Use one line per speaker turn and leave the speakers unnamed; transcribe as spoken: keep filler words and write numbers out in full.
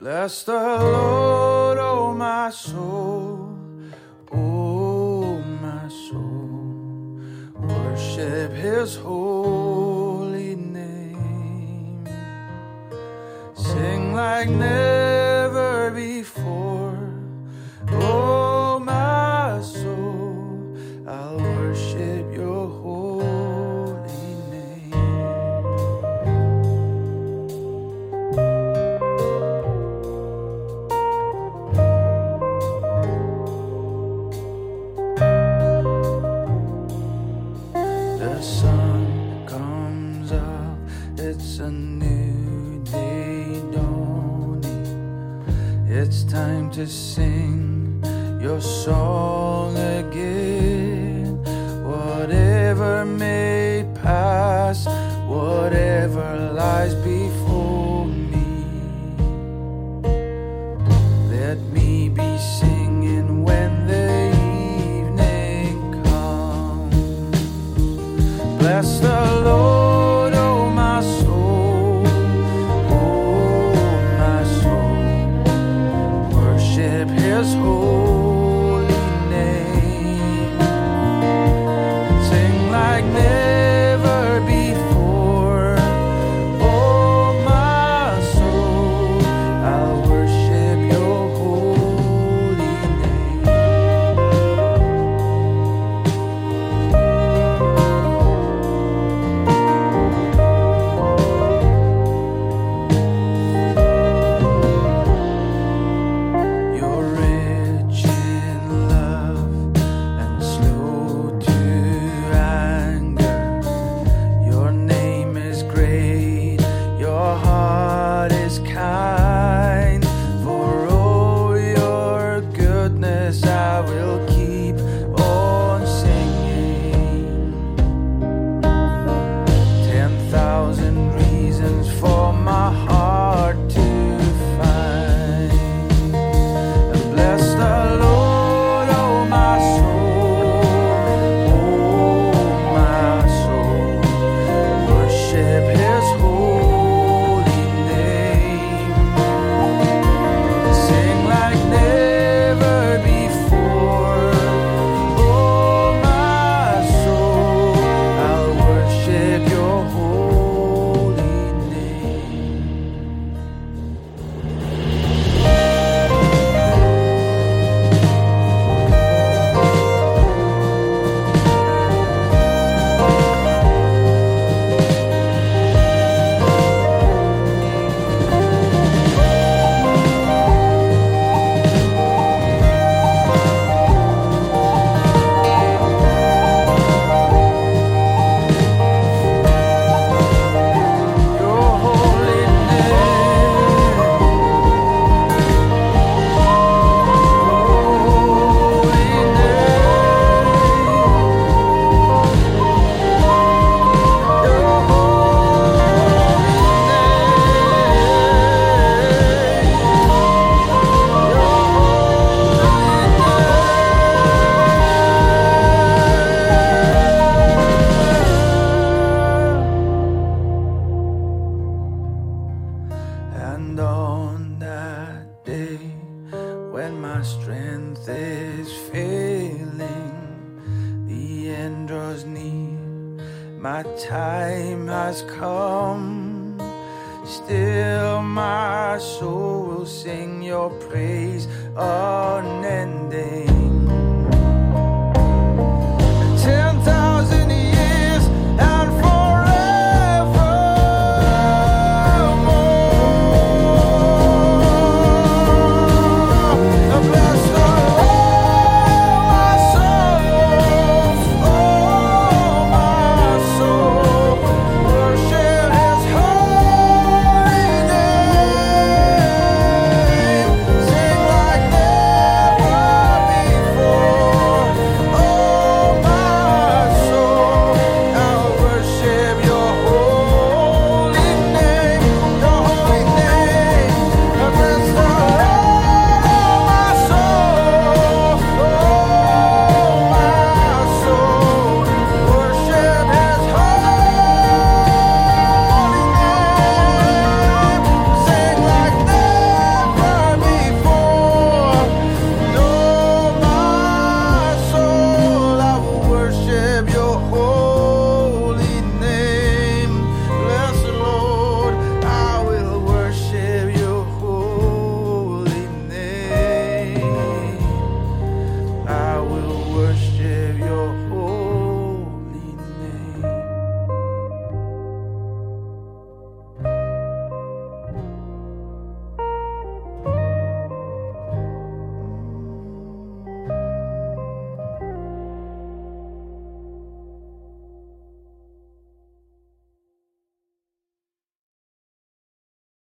Bless the Lord, oh my soul, oh my soul. Worship His holy name. Sing like never before, oh my soul. I'll worship your holy name. The sun comes up, it's a new day dawning. It's time to sing your song again. Whatever may pass, whatever lies before me, let me be singing when the evening comes. Bless the Lord, oh my soul, oh my soul. Worship His holy name. Sing like never before, oh my soul. I'll worship your holy name. You're rich in love and slow to anger. Your name is great, your heart is kind. For all your goodness I will keep on singing. Ten thousand reasons for my heart to find. And bless the Lord, oh my soul, oh my soul. Worship His holy name. Sing like never before, oh my soul. I'll worship your holy name. Your holy name, holy name, your And on that day when my strength is failing, the end draws near, my time has come. Still my soul will sing your praise unending.